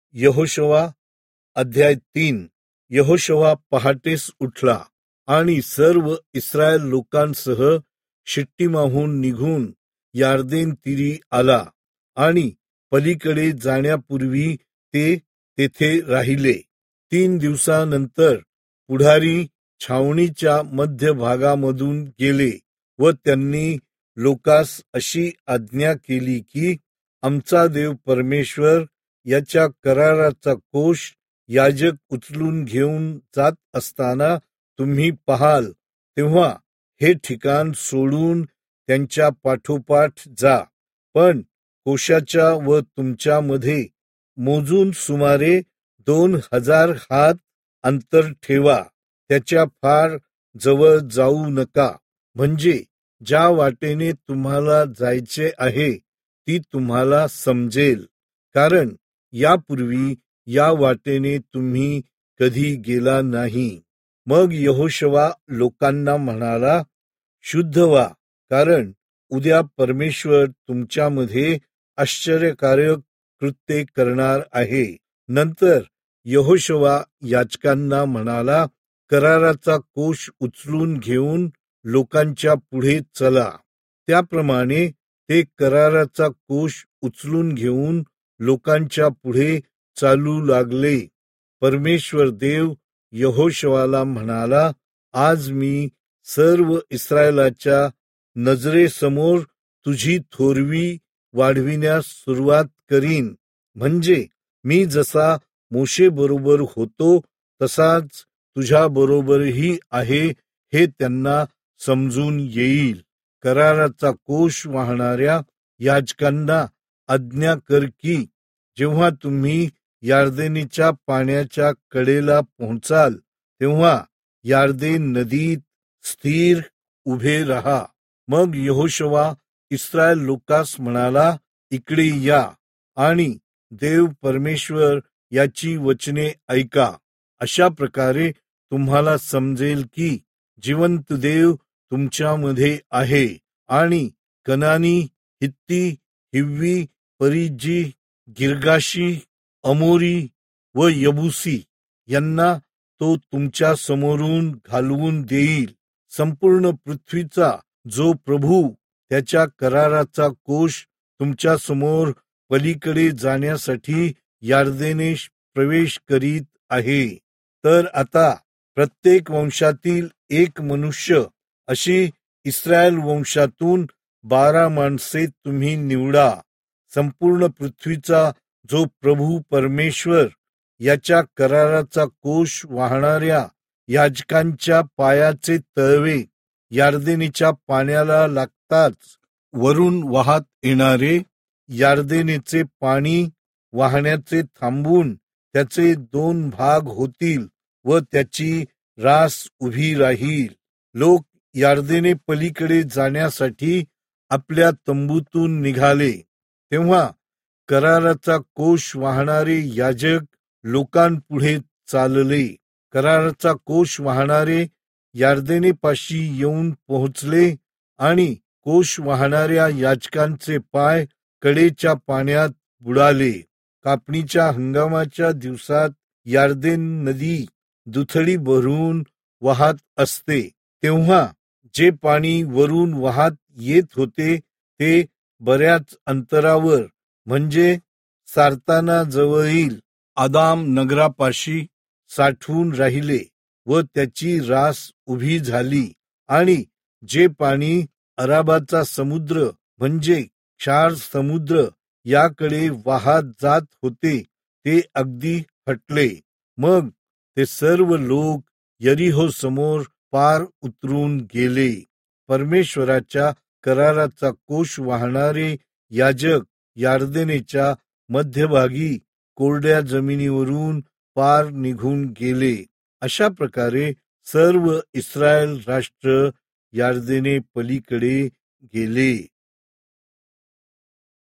यहोशुवा अध्याय 3. यहोशुवा पहाटेस उठला आणि सर्व इस्रायल लोकांसह शिट्टीमाहून निघून यार्देन तीरी आला आणि पलीकडे जाण्यापूर्वी ते तेथे राहिले. 3 दिवसानंतर पुढारी छावणीच्या मध्यभागामधून गेले व त्यांनी लोकास अशी आज्ञा केली की आमचा देव परमेश्वर याच्या कराराचा कोष याजक उचलून घेऊन जात असताना तुम्ही पाहाल तेव्हा हे ठिकाण सोडून त्यांच्या पाठोपाठ जा, पण कोशाच्या व तुमच्यामध्ये मोजून सुमारे 2000 हात अंतर ठेवा. त्याच्या फार जवळ जाऊ नका, म्हणजे ज्या वाटेने तुम्हाला जायचे आहे ती तुम्हाला समजेल, कारण यापूर्वी या वाटेने तुम्ही कधी गेला नाही. मग यहोशुवा लोकांना म्हणाला, शुद्ध व्हा, कारण उद्या परमेश्वर तुमच्यामध्ये आश्चर्यकारक कृत्ये करणार आहे. नंतर यहोशुवा याजकांना म्हणाला, कराराचा कोष उचलून घेऊन लोकांच्या पुढे चला. त्याप्रमाणे ते कराराचा कोष उचलून घेऊन लोकांच्या पुढे चालू लागले. परमेश्वर देव यहोशुवाला म्हणाला, आज मी सर्व इस्रायलाच्या नजरेसमोर तुझी थोरवी वाढविण्यास सुरुवात करीन, म्हणजे मी जसा मोशे बरोबर होतो तसाच तुझ्या बरोबरही आहे हे त्यांना समजून येईल. कराराचा कोष वाहणाऱ्या याजकांना आज्ञा कर की जेव्हा तुम्ही यार्देनीच्या पाण्याच्या कडेला पोहोचाल तेव्हा यार्देन नदीत स्थिर उभे राहा. मग यहोशुवा इस्रायल लोकास म्हणाला, इकडे या आणि देव परमेश्वर याची वचने ऐका. अशा प्रकारे तुम्हाला समजेल की जिवंत देव तुमच्यामध्ये आहे आणि कनानी, हित्ती, हिव्वी, परिज्जी, गिर्गाशी, अमोरी व यबुसी यांना तो तुमच्या समोरून घालवून देईल. संपूर्ण पृथ्वीचा जो प्रभू त्याच्या कराराचा कोष तुमच्या समोर पलीकडे जाण्यासाठी यार्देनेश प्रवेश करीत आहे. तर आता प्रत्येक वंशातील एक मनुष्य अशी इस्रायल वंशातून 12 माणसे तुम्ही निवडा. संपूर्ण पृथ्वीचा जो प्रभू परमेश्वर याच्या कराराचा कोष वाहणाऱ्या याजकांच्या पायाचे तळवे यार्देनीच्या पाण्याला लागताच वरून वाहत येणारे यार्देनीचे पाणी वाहण्याचे थांबून त्याचे 2 भाग होतील व त्याची रास उभी राहील. लोक यार्देने पलीकडे जाण्यासाठी आपल्या तंबूतून निघाले तेव्हा कराराचा कोष वाहणारे याजक लोकांपुढे चालले. कराराचा कोष वाहणारे यार्देनेपाशी येऊन पोहोचले आणि कोष वाहणाऱ्या याजकांचे पाय कडेच्या पाण्यात बुडाले. कापणीच्या हंगामाच्या दिवसात यार्देन नदी दुथडी भरून वाहत असते तेव्हा जे पाणी वरून वाहत येत होते ते बऱ्याच अंतरावर, म्हणजे सारताना जवळील आदाम नगरापाशी साठवून राहिले व त्याची रास उभी झाली. आणि जे पाणी अराबाचा समुद्र म्हणजे क्षार समुद्र याकडे वाहत जात होते ते अगदी हटले. मग ते सर्व लोक यरीहो समोर पार उतरून गेले. परमेश्वराच्या कराराचा कोष वाहणारे याजक यार्देनेच्या मध्यभागी कोरड्या जमिनीवरून पार निघून गेले. अशा प्रकारे सर्व इस्रायल राष्ट्र यार्देने पलीकडे गेले.